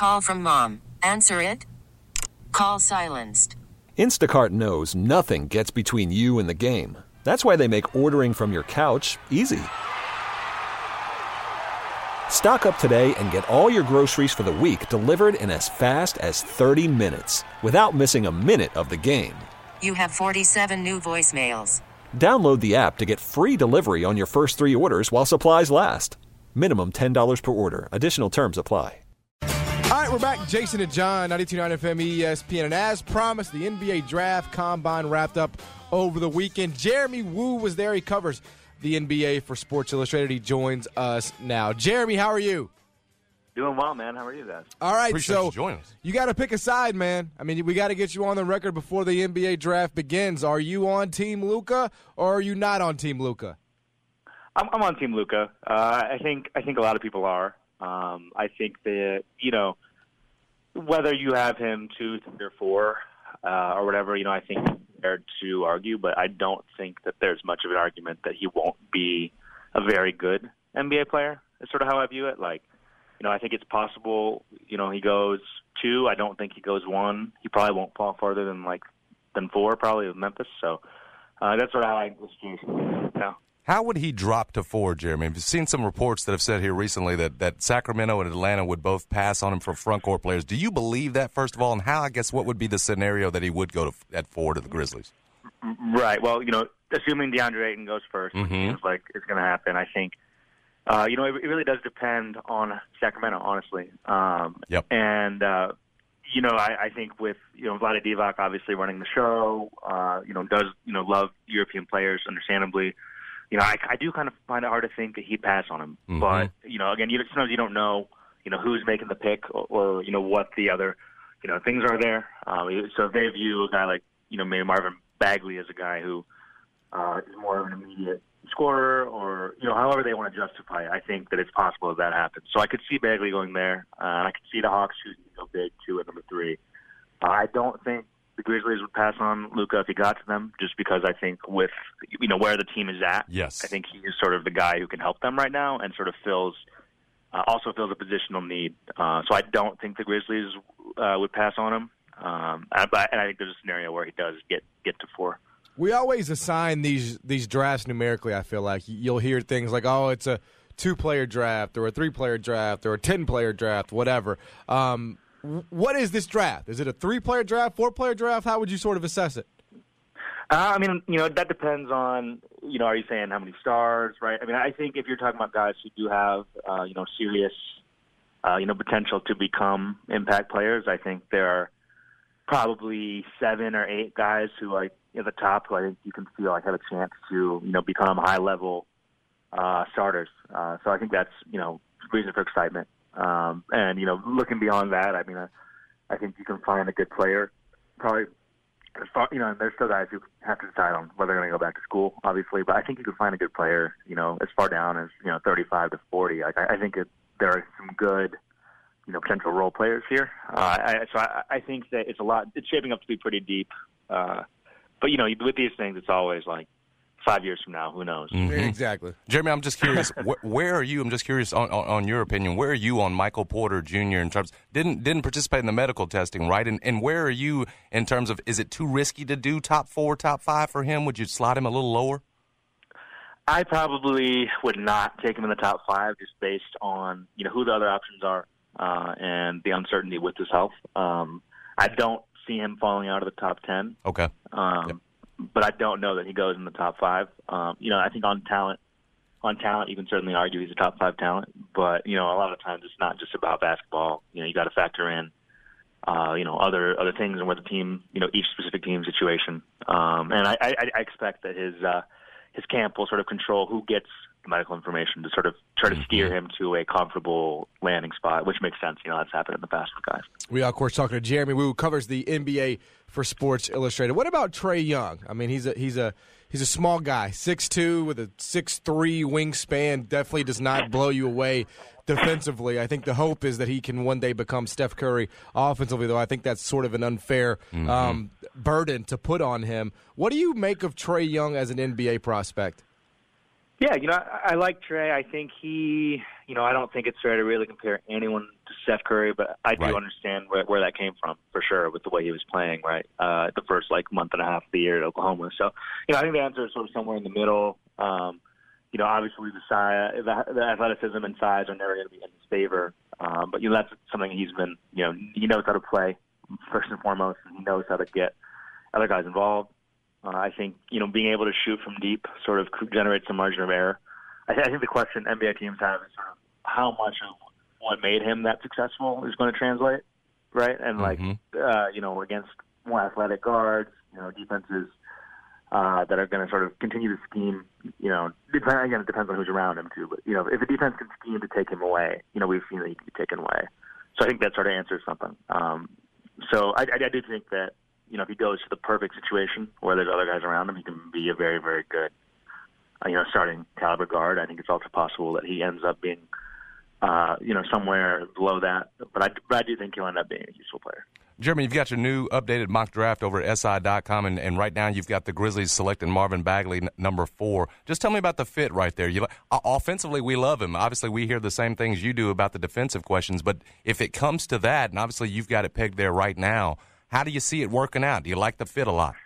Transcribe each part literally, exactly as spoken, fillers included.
Call from mom. Answer it. Call silenced. Instacart knows nothing gets between you and the game. That's why they make ordering from your couch easy. Stock up today and get all your groceries for the week delivered in as fast as thirty minutes without missing a minute of the game. You have forty-seven new voicemails. Download the app to get free delivery on your first three orders while supplies last. Minimum ten dollars per order. Additional terms apply. All right, we're back. Jason and John, ninety-two point nine F M E S P N. And as promised, the N B A Draft Combine wrapped up over the weekend. Jeremy Woo was there. He covers the N B A for Sports Illustrated. He joins us now. Jeremy, how are you? Doing well, man. How are you guys? All right, Appreciate so you joining us. You got to pick a side, man. I mean, we got to get you on the record before the N B A Draft begins. Are you on Team Luka or are you not on Team Luka? I'm, I'm on Team Luka. Uh, I think I think a lot of people are. Um, I think that, you know, whether you have him two, three, or four, uh, or whatever, you know, I think it's fair to argue, but I don't think that there's much of an argument that he won't be a very good N B A player. Is sort of how I view it. Like, you know, I think it's possible, you know, he goes two. I don't think he goes one. He probably won't fall farther than, like, than four, probably, with Memphis. So uh, that's sort of how I was now. How would he drop to four, Jeremy? I've seen some reports that have said here recently that, that Sacramento and Atlanta would both pass on him for front court players. Do you believe that, first of all? And how, I guess, what would be the scenario that he would go to at four to the Grizzlies? Right. Well, you know, assuming DeAndre Ayton goes first, which Mm-hmm. seems like it's going to happen, I think, uh, you know, it, it really does depend on Sacramento, honestly. Um, Yep. And, uh, you know, I, I think with, you know, Vlade Divac obviously running the show, uh, you know, does, you know, love European players, understandably. You know, I, I do kind of find it hard to think that he'd pass on him. Mm-hmm. But, you know, again, you, sometimes you don't know, you know, who's making the pick or, or, you know, what the other, you know, things are there. Um, so if they view a guy like, you know, maybe Marvin Bagley as a guy who uh, is more of an immediate scorer or, you know, however they want to justify it, I think that it's possible that that happens. So I could see Bagley going there. Uh, and I could see the Hawks choosing to go big, two at number three. Uh, I don't think the Grizzlies would pass on Luka if he got to them, just because I think with, you know, where the team is at, Yes. I think he is sort of the guy who can help them right now and sort of fills, uh, also fills a positional need. Uh, so I don't think the Grizzlies uh, would pass on him. Um, and, but, and I think there's a scenario where he does get, get to four. We always assign these these drafts numerically, I feel like. You'll hear things like, oh, it's a two-player draft or a three-player draft or a ten-player draft, whatever. Um What is this draft? Is it a three-player draft, four-player draft? How would you sort of assess it? Uh, I mean, you know, that depends on, you know, are you saying how many stars, right? I mean, I think if you're talking about guys who do have, uh, you know, serious, uh, you know, potential to become impact players, I think there are probably seven or eight guys who, like, at the top who I think you can feel like have a chance to, you know, become high-level uh, starters. Uh, so I think that's, you know, reason for excitement. Um, and, you know, looking beyond that, I mean, I, I think you can find a good player. Probably, as far, you know, and there's still guys who have to decide on whether they're going to go back to school, obviously. But I think you can find a good player, you know, as far down as, you know, thirty-five to forty. Like, I, I think it, there are some good, you know, potential role players here. Uh, I, so I, I think that it's a lot. It's shaping up to be pretty deep. Uh, but, you know, with these things, it's always like, Five years from now, who knows? Mm-hmm. Exactly. Jeremy, I'm just curious, wh- where are you? I'm just curious on, on, on your opinion. Where are you on Michael Porter Junior in terms didn't didn't participate in the medical testing, right? And and where are you in terms of, is it too risky to do top four, top five for him? Would you slide him a little lower? I probably would not take him in the top five just based on, you know, who the other options are uh, and the uncertainty with his health. Um, I don't see him falling out of the top ten. Okay. Um, Yep. But I don't know that he goes in the top five. Um, you know, I think on talent, on talent, you can certainly argue he's a top five talent. But you know, a lot of times it's not just about basketball. You know, you got to factor in, uh, you know, other other things and where the team, you know, each specific team situation. Um, and I, I, I expect that his uh, his camp will sort of control who gets the medical information to sort of try to steer him to a comfortable landing spot, which makes sense. You know, that's happened in the past with guys. We are, of course, talking to Jeremy Woo, who covers the N B A for Sports Illustrated. What about Trae Young? I mean, he's a he's a he's a small guy, six two with a six three wingspan. Definitely does not blow you away defensively. I think the hope is that he can one day become Steph Curry offensively, though I think that's sort of an unfair Mm-hmm. um, burden to put on him. What do you make of Trae Young as an N B A prospect? Yeah, you know, I, I like Trae. I think he, you know, I don't think it's fair to really compare anyone to Steph Curry, but I do Right. understand where, where that came from for sure with the way he was playing, right? Uh, the first like month and a half of the year at Oklahoma. So, you know, I think the answer is sort of somewhere in the middle. Um, you know, obviously the size, the, the athleticism and size are never going to be in his favor. Um, but you know, that's something he's been, you know, he knows how to play first and foremost, and he knows how to get other guys involved. Uh, I think, you know, being able to shoot from deep sort of generates some margin of error. I, th- I think the question N B A teams have is sort of how much of what made him that successful is going to translate, right? And like, Mm-hmm. uh, you know, against more athletic guards, you know, defenses uh, that are going to sort of continue to scheme, you know, depend, again, it depends on who's around him too. But, you know, if the defense can scheme to take him away, you know, we've seen that he can be taken away. So I think that sort of answers something. Um, so I, I, I do think that, you know, if he goes to the perfect situation where there's other guys around him, he can be a very, very good, uh, you know, starting caliber guard. I think it's also possible that he ends up being, uh, you know, somewhere below that. But I, but I do think he'll end up being a useful player. Jeremy, you've got your new updated mock draft over at S I dot com, and, and right now you've got the Grizzlies selecting Marvin Bagley, n- number four. Just tell me about the fit right there. You, uh, offensively, we love him. Obviously, we hear the same things you do about the defensive questions, but if it comes to that, and obviously you've got it pegged there right now, how do you see it working out? Do you like the fit a lot?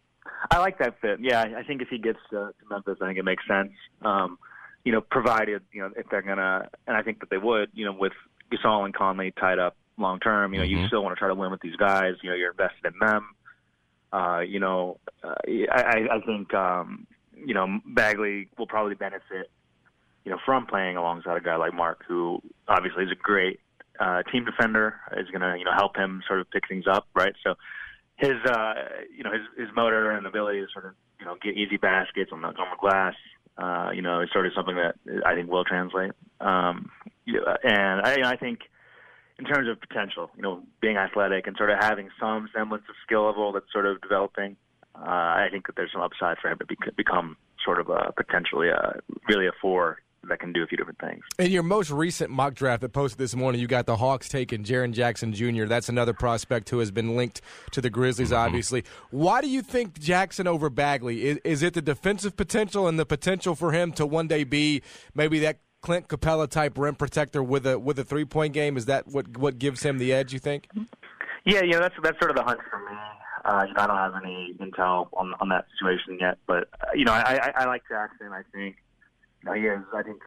I like that fit. Yeah, I think if he gets to, to Memphis, I think it makes sense. Um, you know, provided, you know, if they're going to, and I think that they would, you know, with Gasol and Conley tied up long term, you know, Mm-hmm. you still want to try to win with these guys. You know, you're invested in them. Uh, you know, uh, I, I think, um, you know, Bagley will probably benefit, you know, from playing alongside a guy like Mark, who obviously is a great uh, team defender, is going to, you know, help him sort of pick things up, right? So his, uh, you know, his, his motor and ability to sort of, you know, get easy baskets on the, on the glass, uh, you know, is sort of something that I think will translate. Um, yeah, and I, I think, in terms of potential, you know, being athletic and sort of having some semblance of skill level that's sort of developing, uh, I think that there's some upside for him to be, become sort of a potentially a, really a four that can do a few different things. In your most recent mock draft that posted this morning, you got the Hawks taking Jaren Jackson Junior That's another prospect who has been linked to the Grizzlies, obviously. Why do you think Jackson over Bagley? Is, is it the defensive potential and the potential for him to one day be maybe that Clint Capella type rim protector with a with a three point game? Is that what what gives him the edge, you think? Yeah, you know, that's that's sort of the hunch for me. Uh, you know, I don't have any intel on on that situation yet, but uh, you know, I, I I like Jackson. I think you know he is. I think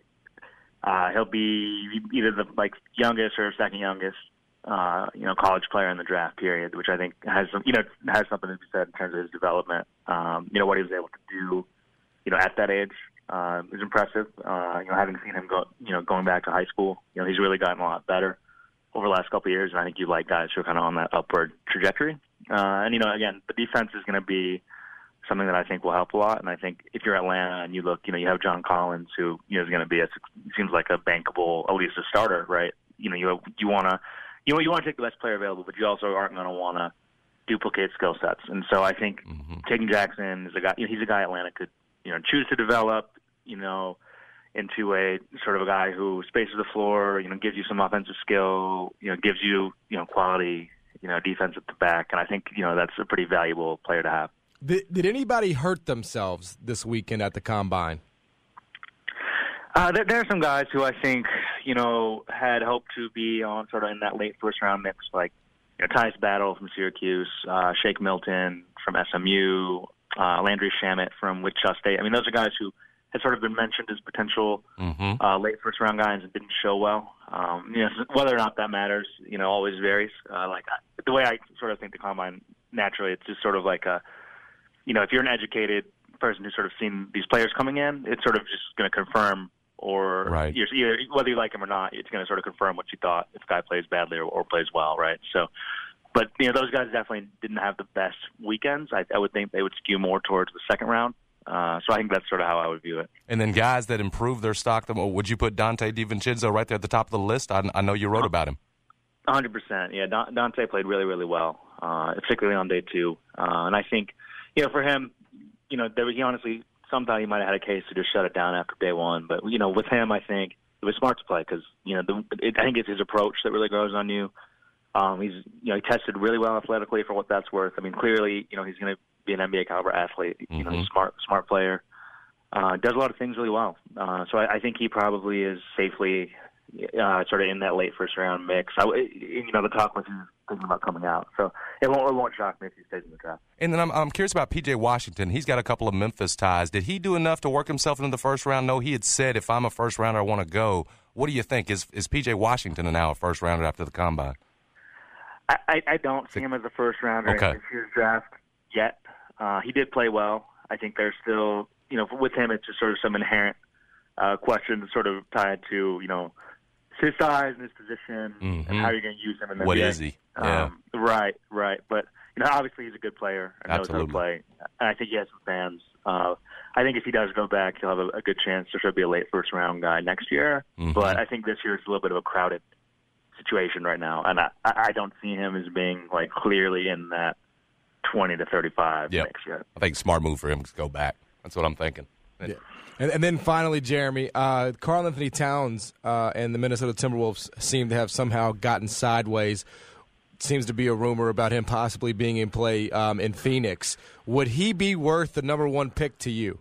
uh, he'll be either the like youngest or second youngest, uh, you know, college player in the draft period, which I think has some you know has something to be said in terms of his development. Um, you know, what he was able to do, you know, at that age. Uh, is impressive. Uh, you know, having seen him go, you know, going back to high school, you know, he's really gotten a lot better over the last couple of years. And I think you like guys who are kind of on that upward trajectory. Uh, and you know, again, the defense is going to be something that I think will help a lot. And I think if you're Atlanta and you look, you know, you have John Collins, who you know is going to be a seems like a bankable, at least a starter, right? You know, you you want to, you know, you want to take the best player available, but you also aren't going to want to duplicate skill sets. And so I think mm-hmm. taking Jackson is a guy. You know, he's a guy Atlanta could, you know, choose to develop, you know, into a sort of a guy who spaces the floor, you know, gives you some offensive skill, you know, gives you, you know, quality, you know, defense at the back. And I think, you know, that's a pretty valuable player to have. Did, did anybody hurt themselves this weekend at the Combine? Uh, there, there are some guys who I think, you know, had hoped to be on sort of in that late first round mix, like, you know, Tyus Battle from Syracuse, uh, Shake Milton from S M U, uh, Landry Shamet from Wichita State. I mean, those are guys who had sort of been mentioned as potential mm-hmm. uh, late first round guys and didn't show well. Um, you know, whether or not that matters, you know, always varies. Uh, like I, the way I sort of think the Combine naturally, it's just sort of like a, you know, if you're an educated person who's sort of seen these players coming in, it's sort of just going to confirm, or right. you're, either, whether you like him or not, it's going to sort of confirm what you thought if a guy plays badly or, or plays well, right? So, but you know, those guys definitely didn't have the best weekends. I, I would think they would skew more towards the second round. Uh, so I think that's sort of how I would view it. And then guys that improved their stock, would you put Dante DiVincenzo right there at the top of the list? I, I know you wrote about him. one hundred percent. Yeah, Dante played really, really well, uh, particularly on day two. Uh, and I think, you know, for him, you know, there, he honestly, sometime he might have had a case to just shut it down after day one. But, you know, with him, I think it was smart to play because, you know, the, it, I think it's his approach that really grows on you. Um, he's, you know, he tested really well athletically for what that's worth. I mean, clearly, you know, he's going to be an N B A caliber athlete, you know, mm-hmm. smart, smart player, uh, does a lot of things really well. Uh, so I, I think he probably is safely uh, sort of in that late first round mix. I, you know, the talk was he's thinking about coming out, so it won't, it won't shock me if he stays in the draft. And then I'm, I'm curious about P J Washington. He's got a couple of Memphis ties. Did he do enough to work himself into the first round? No, he had said, if I'm a first rounder, I want to go. What do you think? Is is P J Washington now a first rounder after the combine? I, I, I don't see him as a first rounder okay. in this year's draft yet. Uh, he did play well. I think there's still, you know, with him, it's just sort of some inherent uh, questions sort of tied to, you know, his size and his position mm-hmm. and how you're going to use him in the What N B A. is he? Yeah. Um, right, right. But, you know, obviously he's a good player and knows how to play. And I think he has some fans. Uh, I think if he does go back, he'll have a, a good chance to sort of be a late first-round guy next year. Mm-hmm. But I think this year it's a little bit of a crowded situation right now. And I, I don't see him as being, like, clearly in that twenty to thirty-five yep. next year. I think smart move for him to go back. That's what I'm thinking. Yeah. And, and then finally, Jeremy, uh, Karl Anthony Towns uh, and the Minnesota Timberwolves seem to have somehow gotten sideways. Seems to be a rumor about him possibly being in play um, in Phoenix. Would he be worth the number one pick to you?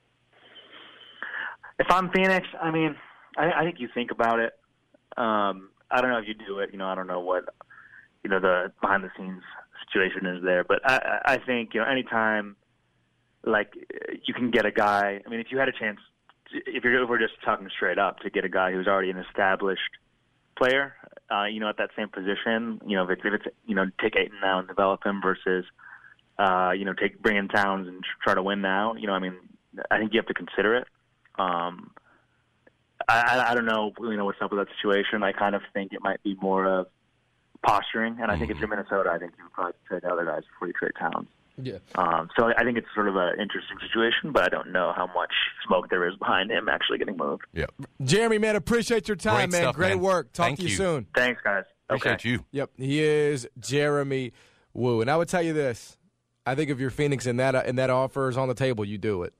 If I'm Phoenix, I mean, I, I think you think about it. Um, I don't know if you do it. You know, I don't know what, you know, the behind-the-scenes situation is there. But I, I think, you know, anytime, like, you can get a guy, I mean, if you had a chance, if, you're, if we're just talking straight up, to get a guy who's already an established player, uh, you know, at that same position, you know, if it's, if it's you know, take Ayton now and develop him versus, uh, you know, take bring in Towns and try to win now, you know, I mean, I think you have to consider it. Um, I, I don't know, you know, what's up with that situation. I kind of think it might be more of posturing, and I think if you're Minnesota, I think you would probably trade other guys before you trade Towns. Yeah. Um, so I think it's sort of an interesting situation, but I don't know how much smoke there is behind him actually getting moved. Yeah. Jeremy, man, appreciate your time, Great man. stuff, Great man. work. Talk Thank to you, you. soon. Thanks, guys. Appreciate Okay. you. Yep, he is Jeremy Woo. And I would tell you this. I think if you're Phoenix and that, and that offer is on the table, you do it.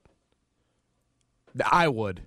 I would.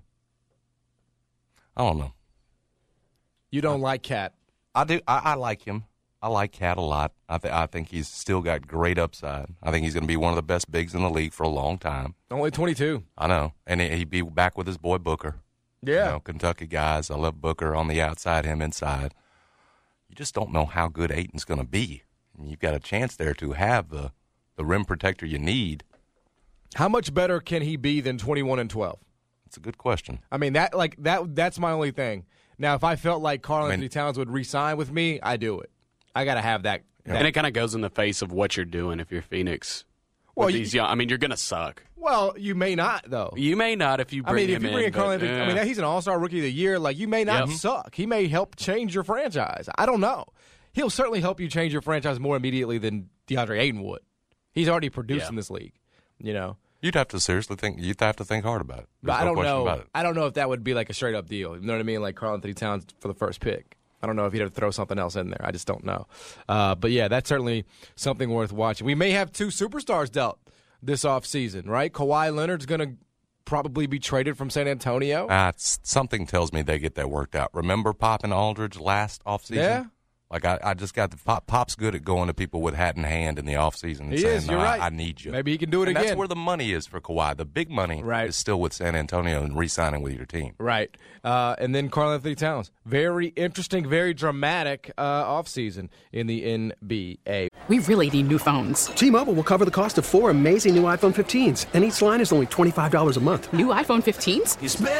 I don't know. You don't like Cat. I do. I, I like him. I like Cat a lot. I, th- I think he's still got great upside. I think he's going to be one of the best bigs in the league for a long time. Only twenty-two. I know. And he, he'd be back with his boy Booker. Yeah. You know, Kentucky guys. I love Booker on the outside, him inside. You just don't know how good Ayton's going to be. And you've got a chance there to have the, the rim protector you need. How much better can he be than twenty-one and twelve? It's a good question. I mean, that like that. That's my only thing. Now, if I felt like Karl I mean- Anthony Towns would re-sign with me, I do it. I got to have that. And it kind of goes in the face of what you're doing if you're Phoenix. Well, With you- these young, I mean, you're going to suck. Well, you may not, though. You may not if you I bring mean, if him you bring in. in Karl but, Anthony, I yeah. mean, he's an all-star rookie of the year. Like, you may not Yep. suck. He may help change your franchise. I don't know. He'll certainly help you change your franchise more immediately than DeAndre Ayton would. He's already produced Yeah. in this league, you know. You'd have to seriously think. You'd have to think hard about it. There's But I no don't question know. about it. I don't know if that would be like a straight-up deal. You know what I mean? Like Karl Anthony Towns for the first pick. I don't know if he'd have to throw something else in there. I just don't know. Uh, but, yeah, that's certainly something worth watching. We may have two superstars dealt this offseason, right? Kawhi Leonard's going to probably be traded from San Antonio. Uh, it's, something tells me they get that worked out. Remember Pop and Aldridge last offseason? Yeah. Like, I, I just got the Pop, Pop's good at going to people with hat in hand in the offseason and He saying, is, no, you're I, right. I need you. Maybe he can do it and again. That's where the money is for Kawhi. The big money Right. is still with San Antonio and re-signing with your team. Right. Uh, and then Karl Anthony Towns. Very interesting, very dramatic uh, offseason in the N B A. We really need new phones. T-Mobile will cover the cost of four amazing new iPhone fifteens, and each line is only twenty-five dollars a month. New iPhone fifteens?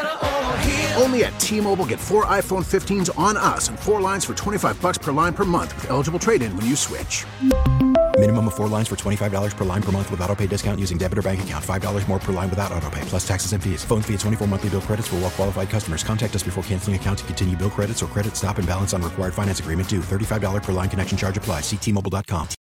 Only at T-Mobile, get four iPhone fifteens on us and four lines for twenty-five bucks per line per month with eligible trade-in when you switch. Minimum of four lines for twenty-five dollars per line per month with autopay discount using debit or bank account. five dollars more per line without autopay, plus taxes and fees. Phone fee at twenty-four monthly bill credits for well-qualified customers. Contact us before canceling account to continue bill credits or credit stop and balance on required finance agreement due. thirty-five dollars per line connection charge applies. See T Mobile dot com.